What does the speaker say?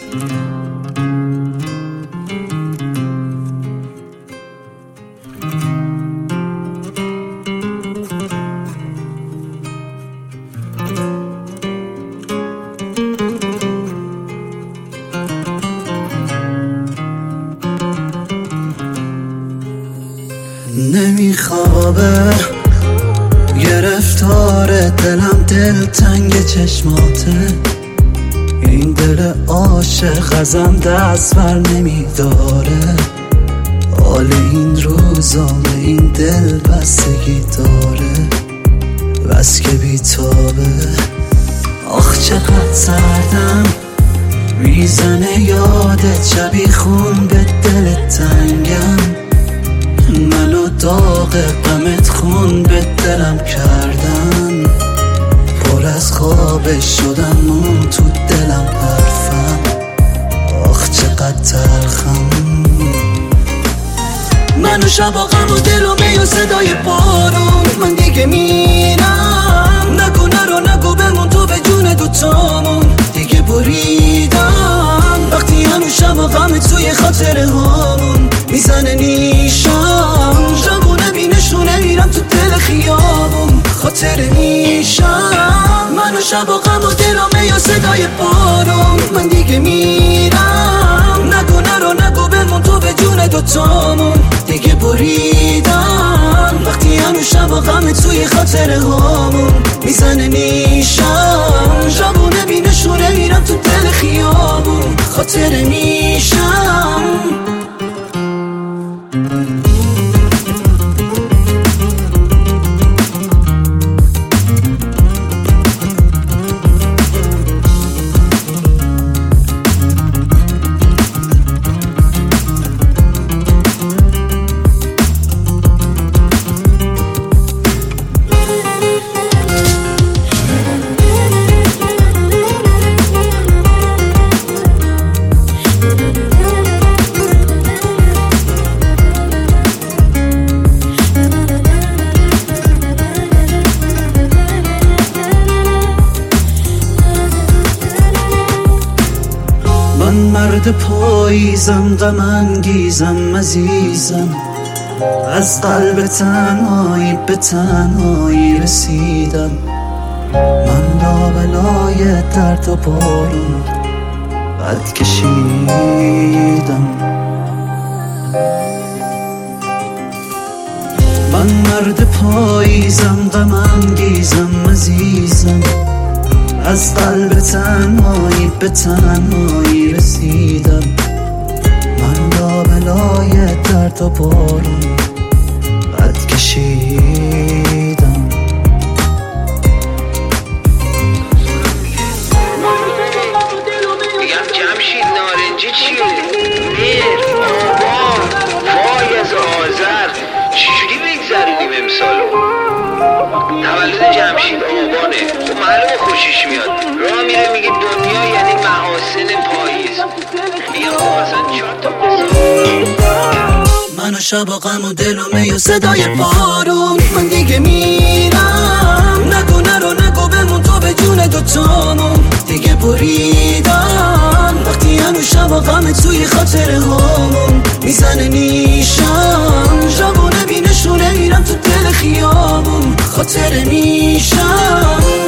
نمیخوابه گرفتار دلم، دل تنگ چشماته، این دل عاشق ازم دست بر نمیداره، حال این روزا به این دل بستگی داره، بس که بیتابه. آخ چقدر سردم میزنه یادت، شبی خون به دل تنگم، منو داغ غمت خون به دلم کردن، پر از خواب شدم مون تو دلم حرفم، آخ چقدر تلخم. منو شبا غم و دل و می و صدای بارون، من دیگه میرم، نگو نرو نگو بمون تو به جون دوتامون، دیگه بریدم وقتی هنو شبا غم توی خاطره هامون میزنه نیشم، جوونه بینشونه میرم تو دل خیابون، خاطره میشم. منو شبا غم و دل و می و صدای بارون، من دیگه میرم، نگو نرو نگو بمون تو به جون دوتامون، دیگه بریدم وقتی هنو شبا غم توی خاطره هامون میزنه نیشم، جوونه بینشونه میرم تو دل خیابون، خاطره میشم. من مرد پاییزم، غم انگیزم، عزیزم، از قلب تنهایی به تنهایی رسیدم، من لابلای درد و بارون قد کشیدم. من مرد پاییزم، غم انگیزم، عزیزم، از قلب تنهایی به تنهایی رسیدم، من لابلای درد و بارون قد کشیدم. میگم جمشید نارنجی چیه؟ میر، آبان، فایز، آذر، چجوری بگذرونیم امسالو؟ تولد جمشید آبانه، خب معلومه خوشش میاد، راه میره میگه دنیا یعنی محاسن پاییز، بیا خب اصلا 4 تا منو شبا غم و دل و می و صدای بارون، من دیگه میرم، نگو نرو نگو بمون تو به جون دوتامون، دیگه بریدم وقتی هنو شبا غم توی خاطره هامون میزنه نیشم، جوونه بینشونه میرم تو دل خیابون، خاطره میشم.